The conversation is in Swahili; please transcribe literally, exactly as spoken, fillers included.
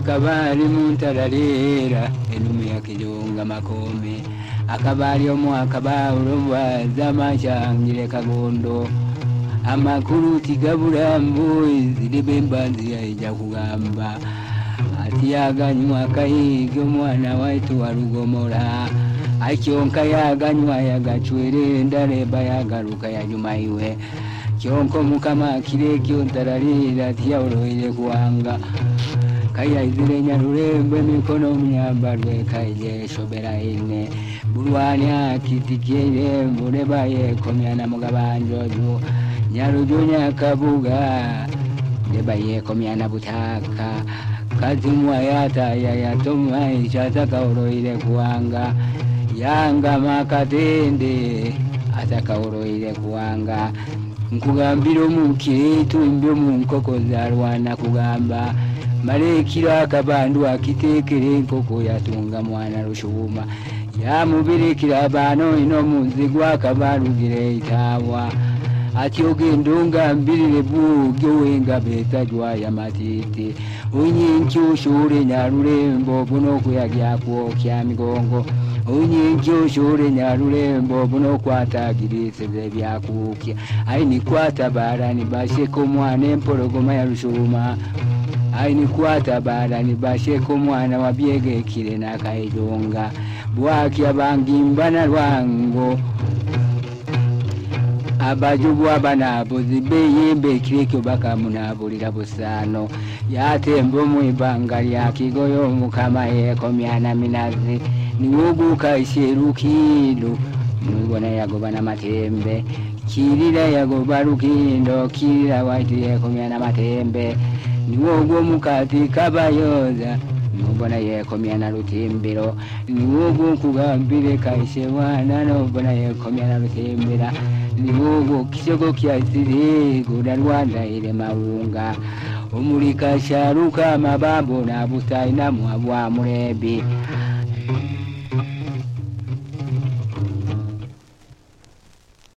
akabali muntalalera enume ya kijunga makome akabali omwaka bawulobwa zamashangire kagondo amakuru tigabulambu zilibembanzi yaija kugamba ati yaganywa kayiga omwana waitu walugomora akyonka yaganywa yagachwere ndaleba yagaruka yanyuma iwe kyonko mukama kirekyo ntalalira tiyawuloire kuwanga kaya izire nyarulembe mikono myambarwe kaije shobera ine bulwanya kitikire mbuleba ye komyana mugabanjojo nyarujunya kabuga leba ye komyana butaka kazimwa yata ya yatoma ichataka uloire kuwanga yanga makatende ataka uloire kuwanga nkugambira omukitu mbyo munkoko zalwana kugamba malekira akabandu akitekere nkoko yatunga mwana rushuma yamubirekira bano ino muzigwa akabalugire itawa ati ogendo ngambirire bugyo wenga betajwa ya matiti unyinki ushure nyarulembo buno kuyagya kwokya migongo unyinki ushure nyarulembo buno kwatagirise byakukya aini kwatabara ni basheko mwana empologoma ya rushuma aini kwatabara ni basheko mwana wabyegekire nakaidonga bwaki abangimbana lwango abajubu abanabo zibeyembe kirikyo bakamunabulira busano yatembo mwibanga lya kigoyo mukama yekomyana minazi niwoguka isherukindo mwibona yagoba na matembe kirira yagoba rukindo kirira waiti yekomyana matembe niwogo mukati kabayoza nubona yekomyana rutimbiro niwogo kugambire kaishe wana nubona yekomyana rutimbira niwogo kisoko kyasiri guda Rwanda ile mawunga umulika sharuka mabambo na butai na mwa murebi